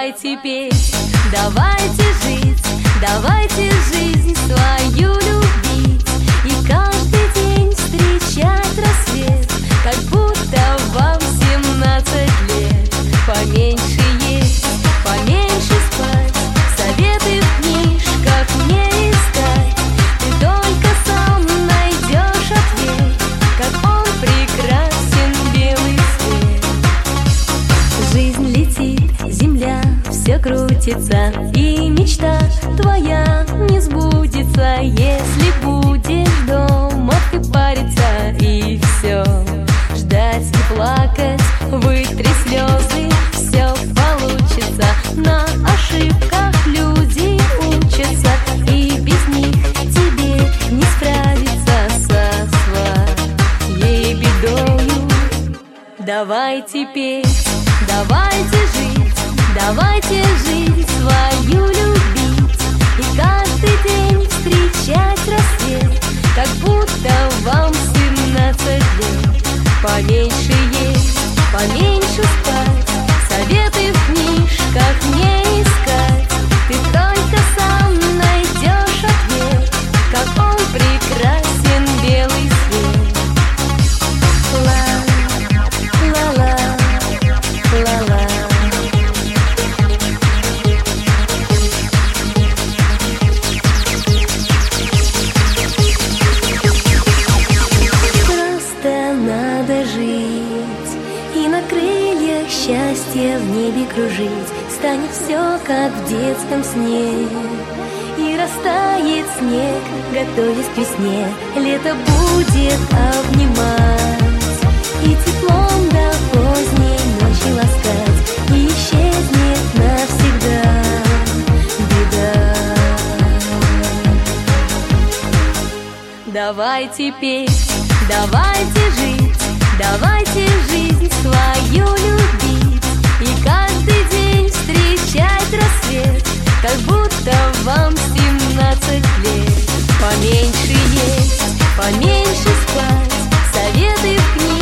Давайте петь, давайте жить, давайте жизнь свою любить и каждый день встречать рассвет, как будто вам 17 лет. Поменьше есть, поменьше спать, советы в книжках не искать. Ты только сам найдешь ответ, как он прекрасен, белый свет. Жизнь летит, земля все крутится, и мечта твоя не сбудется, если будешь дома ты париться и все ждать и плакать, вытри слезы, все получится. На ошибках люди учатся, и без них тебе не справиться со своей бедою. Давайте петь, давайте жить, давайте жизнь свою любить и каждый день встречать рассвет, как будто вам 17 лет. Поменьше есть, поменьше спать, советы в книжках не искать. Ты только сам найдешь ответ, как он прекрасен, белый свет. Ла-ла-ла, ла-ла. Просто надо жить и на крыльях счастья в небе кружить. Станет все, как в детском сне, и растает снег, готовясь к весне. Лето будет обнимать и теплом до поздней ночи ласкать, и исчезнет навсегда беда. Давайте петь, давайте жить, давайте жизнь свою любить и каждый день встречать рассвет, как будто вам 17 лет. Поменьше есть, поменьше спать, советы в книгах